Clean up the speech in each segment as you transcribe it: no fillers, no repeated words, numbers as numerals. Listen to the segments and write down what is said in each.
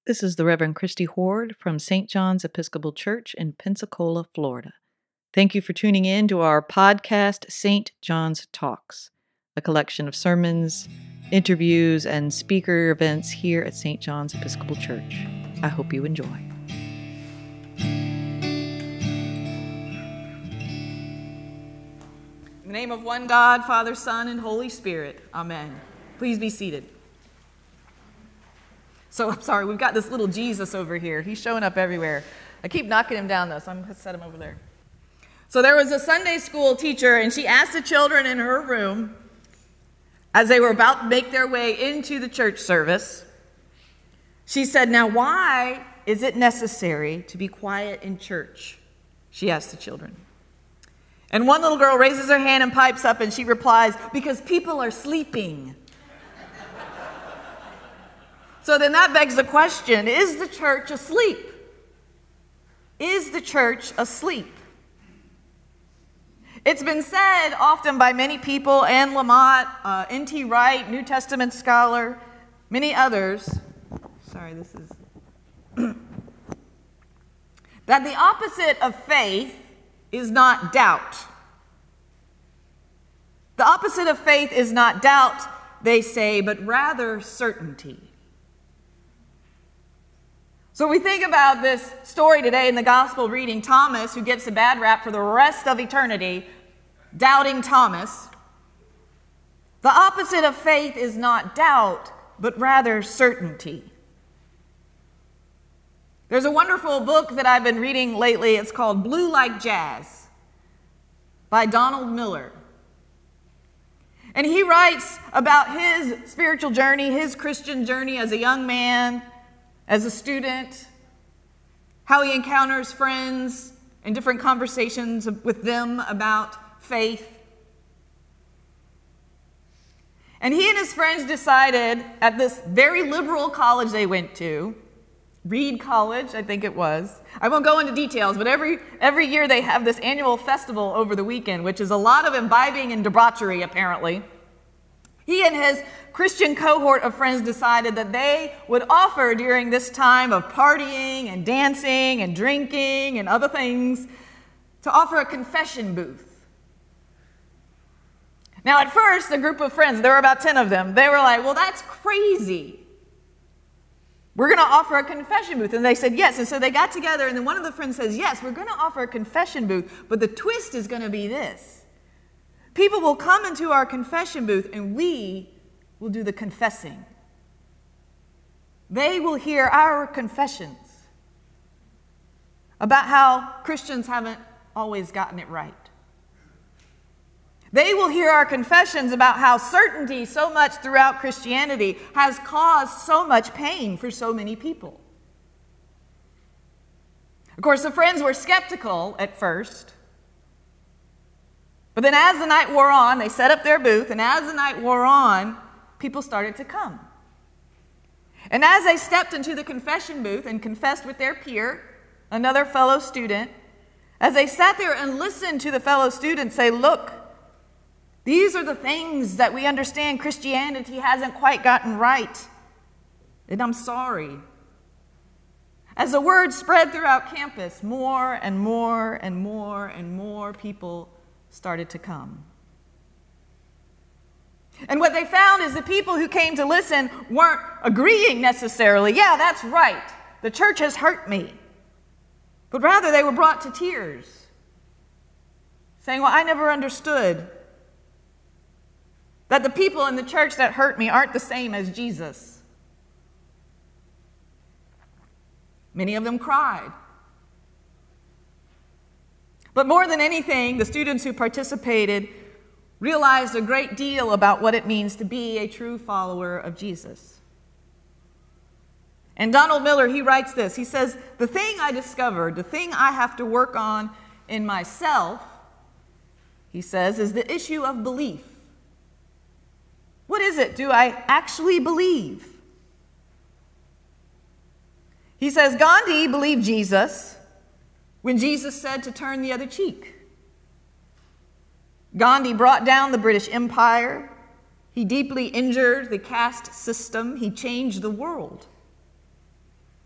This is the Reverend Christy Horde from St. John's Episcopal Church in Pensacola, Florida. Thank you for tuning in to our podcast, St. John's Talks, a collection of sermons, interviews, and speaker events here at St. John's Episcopal Church. I hope you enjoy. In the name of one God, Father, Son, and Holy Spirit. Amen. Please be seated. So I'm sorry, we've got this little Jesus over here. He's showing up everywhere. I keep knocking him down, though, so I'm going to set him over there. So there was a Sunday school teacher, and she asked the children in her room, as they were about to make their way into the church service, she said, "Now, why is it necessary to be quiet in church?" She asked the children. And one little girl raises her hand and pipes up, and she replies, "Because people are sleeping." So then that begs the question, is the church asleep? Is the church asleep? It's been said often by many people, Anne Lamott, N.T. Wright, New Testament scholar, many others, that the opposite of faith is not doubt. The opposite of faith is not doubt, they say, but rather certainty. So we think about this story today in the gospel reading, Thomas, who gets a bad rap for the rest of eternity, doubting Thomas. The opposite of faith is not doubt, but rather certainty. There's a wonderful book that I've been reading lately. It's called Blue Like Jazz by Donald Miller. And he writes about his spiritual journey, his Christian journey as a young man, as a student, how he encounters friends and different conversations with them about faith. And he and his friends decided at this very liberal college they went to, Reed College, I think it was. I won't go into details, but every year they have this annual festival over the weekend, which is a lot of imbibing and debauchery, apparently. He and his Christian cohort of friends decided that they would offer during this time of partying and dancing and drinking and other things to offer a confession booth. Now, at first, a group of friends, there were about 10 of them, they were like, "Well, that's crazy. We're going to offer a confession booth." And they said yes. And so they got together, and then one of the friends says, "Yes, we're going to offer a confession booth, but the twist is going to be this. People will come into our confession booth, and we will do the confessing. They will hear our confessions about how Christians haven't always gotten it right. They will hear our confessions about how certainty so much throughout Christianity has caused so much pain for so many people." Of course, the friends were skeptical at first. But then as the night wore on, they set up their booth, and as the night wore on, people started to come. And as they stepped into the confession booth and confessed with their peer, another fellow student, as they sat there and listened to the fellow student say, "Look, these are the things that we understand Christianity hasn't quite gotten right, and I'm sorry." As the word spread throughout campus, more and more and more and more people started to come. And what they found is the people who came to listen weren't agreeing necessarily, "Yeah, that's right, the church has hurt me." But rather they were brought to tears, saying, "Well, I never understood that the people in the church that hurt me aren't the same as Jesus." Many of them cried. But more than anything, the students who participated realized a great deal about what it means to be a true follower of Jesus. And Donald Miller, he writes this. He says, "The thing I discovered, the thing I have to work on in myself," he says, "is the issue of belief. What is it? Do I actually believe?" He says, Gandhi believed Jesus when Jesus said to turn the other cheek. Gandhi brought down the British Empire. He deeply injured the caste system. He changed the world.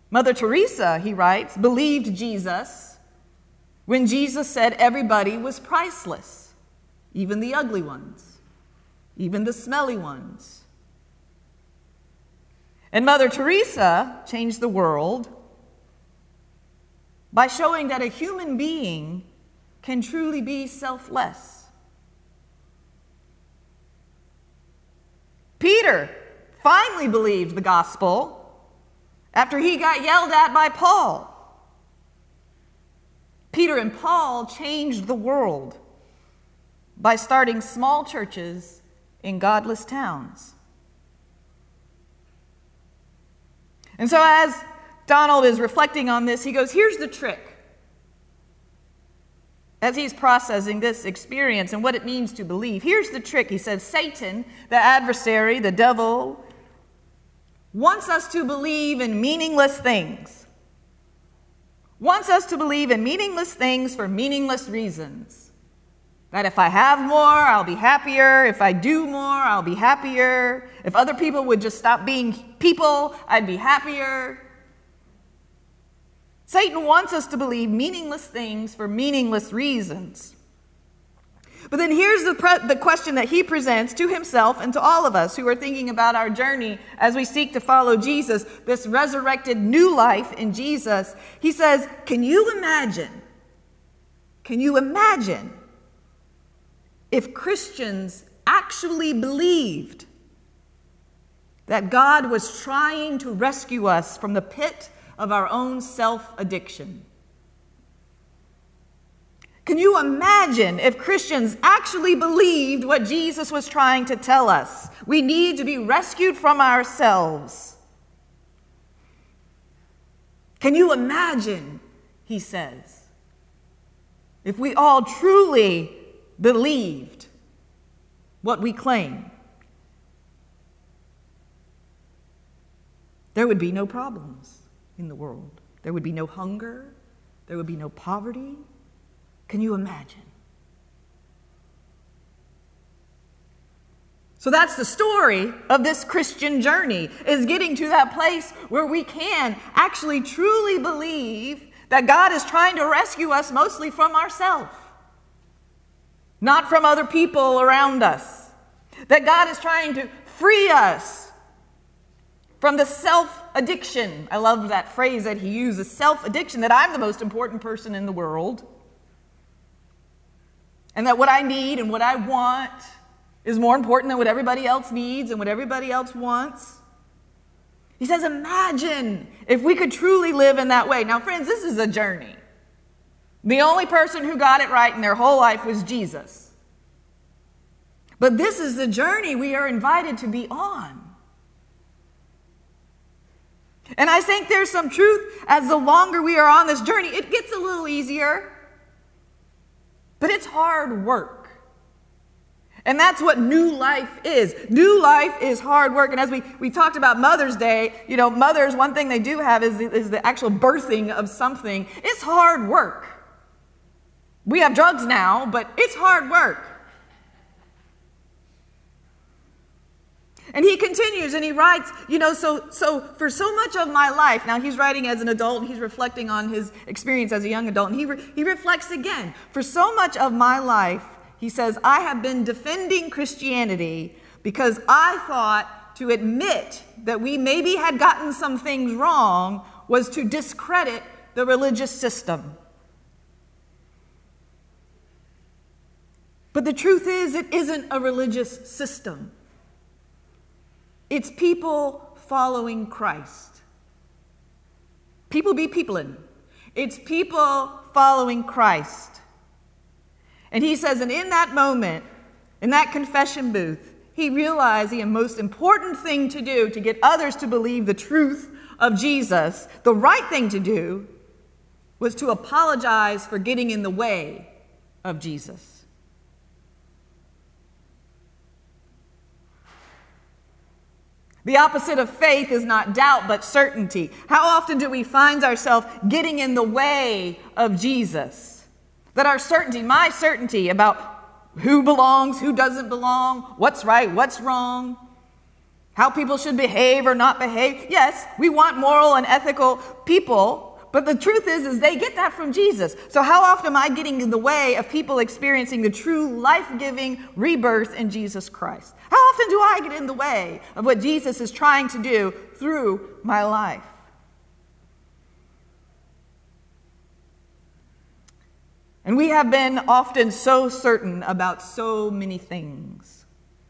Mother Teresa, he writes, believed Jesus when Jesus said everybody was priceless, even the ugly ones, even the smelly ones. And Mother Teresa changed the world by showing that a human being can truly be selfless. Peter finally believed the gospel after he got yelled at by Paul. Peter and Paul changed the world by starting small churches in godless towns. And so as Donald is reflecting on this, he goes, here's the trick. As he's processing this experience and what it means to believe, here's the trick. He says, Satan, the adversary, the devil, wants us to believe in meaningless things. Wants us to believe in meaningless things for meaningless reasons. That if I have more, I'll be happier. If I do more, I'll be happier. If other people would just stop being people, I'd be happier. Satan wants us to believe meaningless things for meaningless reasons. But then here's the question that he presents to himself and to all of us who are thinking about our journey as we seek to follow Jesus, this resurrected new life in Jesus. He says, can you imagine if Christians actually believed that God was trying to rescue us from the pit of our own self-addiction? Can you imagine if Christians actually believed what Jesus was trying to tell us? We need to be rescued from ourselves. Can you imagine, he says, if we all truly believed what we claim? There would be no problems in the world. There would be no hunger. There would be no poverty. Can you imagine? So that's the story of this Christian journey, is getting to that place where we can actually truly believe that God is trying to rescue us mostly from ourselves, not from other people around us. That God is trying to free us from the self-addiction. I love that phrase that he uses, self-addiction, that I'm the most important person in the world. And that what I need and what I want is more important than what everybody else needs and what everybody else wants. He says, imagine if we could truly live in that way. Now, friends, this is a journey. The only person who got it right in their whole life was Jesus. But this is the journey we are invited to be on. And I think there's some truth as the longer we are on this journey, it gets a little easier. But it's hard work. And that's what new life is. New life is hard work. And as we talked about Mother's Day, mothers, one thing they do have is the actual birthing of something. It's hard work. We have drugs now, but it's hard work. And he continues and he writes, so for so much of my life, now he's writing as an adult and he's reflecting on his experience as a young adult, and he reflects again. For so much of my life, he says, I have been defending Christianity because I thought to admit that we maybe had gotten some things wrong was to discredit the religious system. But the truth is, it isn't a religious system. It's people following Christ. People be peopling. It's people following Christ. And he says, and in that moment, in that confession booth, he realized the most important thing to do to get others to believe the truth of Jesus, the right thing to do, was to apologize for getting in the way of Jesus. The opposite of faith is not doubt, but certainty. How often do we find ourselves getting in the way of Jesus? That our certainty, my certainty about who belongs, who doesn't belong, what's right, what's wrong. how people should behave or not behave. Yes, we want moral and ethical people, but the truth is they get that from Jesus. So how often am I getting in the way of people experiencing the true life-giving rebirth in Jesus Christ? How often do I get in the way of what Jesus is trying to do through my life? And we have been often so certain about so many things.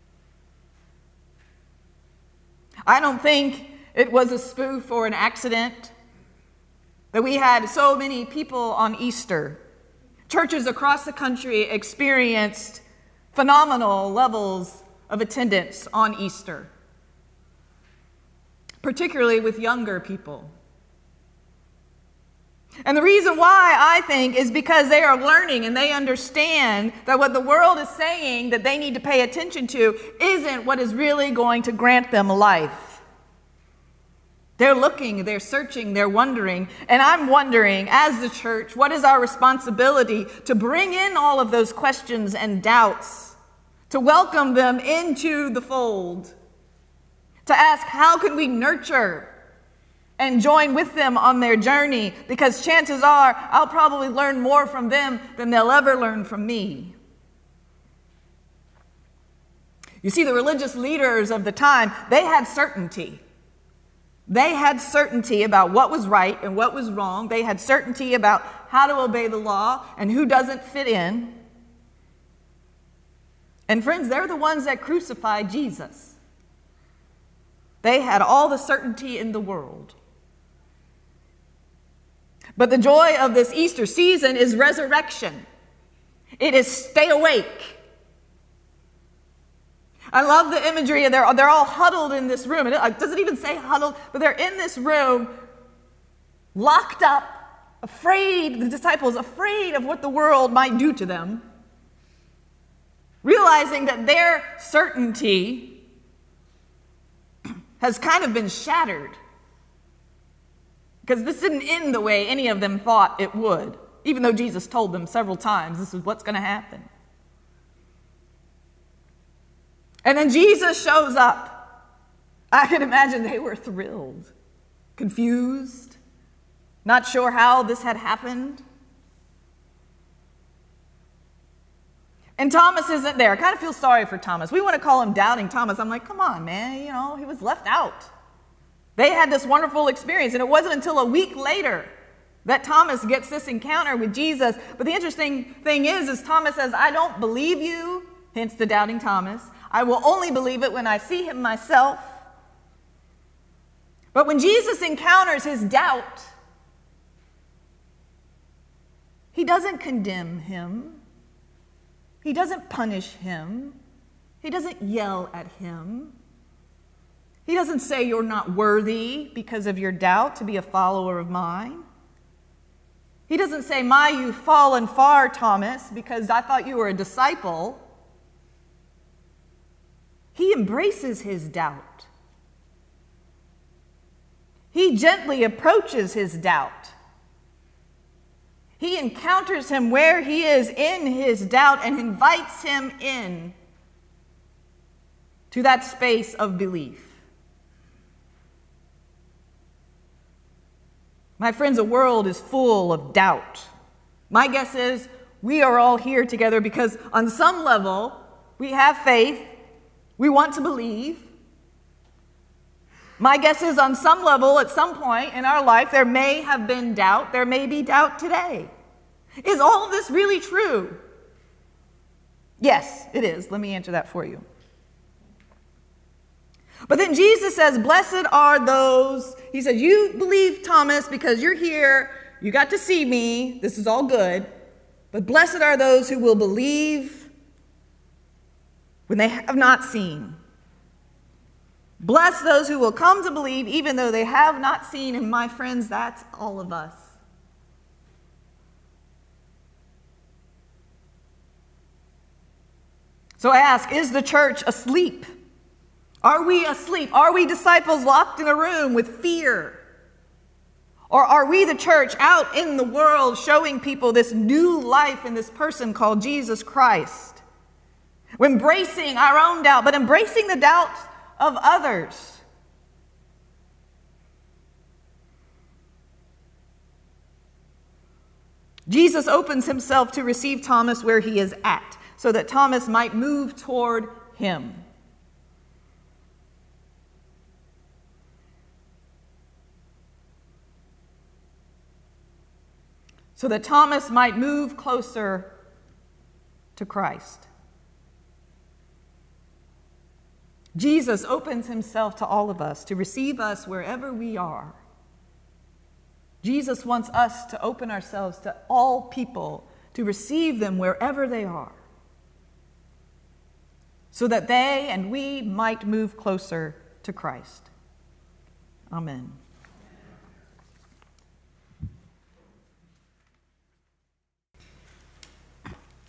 I don't think it was a spoof or an accident that we had so many people on Easter. Churches across the country experienced phenomenal levels of attendance on Easter, particularly with younger people. And the reason why, I think, is because they are learning and they understand that what the world is saying that they need to pay attention to isn't what is really going to grant them life. They're looking, they're searching, they're wondering. And I'm wondering, as the church, what is our responsibility to bring in all of those questions and doubts, to welcome them into the fold, to ask, how can we nurture and join with them on their journey, because chances are I'll probably learn more from them than they'll ever learn from me. You see, the religious leaders of the time, they had certainty. They had certainty about what was right and what was wrong. They had certainty about how to obey the law and who doesn't fit in. And friends, they're the ones that crucified Jesus. They had all the certainty in the world. But the joy of this Easter season is resurrection. It is stay awake. I love the imagery of they're all huddled in this room. It doesn't even say huddled, but they're in this room, locked up, afraid, the disciples afraid of what the world might do to them, realizing that their certainty has kind of been shattered. Because this didn't end the way any of them thought it would, even though Jesus told them several times this is what's going to happen. And then Jesus shows up. I can imagine they were thrilled, confused, not sure how this had happened. And Thomas isn't there. I kind of feel sorry for Thomas. We want to call him Doubting Thomas. I'm like, come on, man, he was left out. They had this wonderful experience, and it wasn't until a week later that Thomas gets this encounter with Jesus. But the interesting thing is Thomas says, I don't believe you, hence the Doubting Thomas. I will only believe it when I see him myself. But when Jesus encounters his doubt, he doesn't condemn him. He doesn't punish him. He doesn't yell at him. He doesn't say you're not worthy because of your doubt to be a follower of mine. He doesn't say, my, you've fallen far, Thomas, because I thought you were a disciple. He embraces his doubt. He gently approaches his doubt. He encounters him where he is in his doubt and invites him in to that space of belief. My friends, the world is full of doubt. My guess is we are all here together because on some level we have faith, we want to believe. My guess is on some level, at some point in our life, there may have been doubt. There may be doubt today. Is all of this really true? Yes, it is. Let me answer that for you. But then Jesus says, blessed are those, he said, you believe, Thomas, because you're here, you got to see me, this is all good, but blessed are those who will believe when they have not seen. Bless those who will come to believe even though they have not seen, and my friends, that's all of us. So I ask, is the church asleep? Are we asleep? Are we disciples locked in a room with fear? Or are we the church out in the world showing people this new life in this person called Jesus Christ? We're embracing our own doubt, but embracing the doubt of others. Jesus opens himself to receive Thomas where he is at, so that Thomas might move toward him. So that Thomas might move closer to Christ. Jesus opens himself to all of us to receive us wherever we are. Jesus wants us to open ourselves to all people, to receive them wherever they are, so that they and we might move closer to Christ. Amen.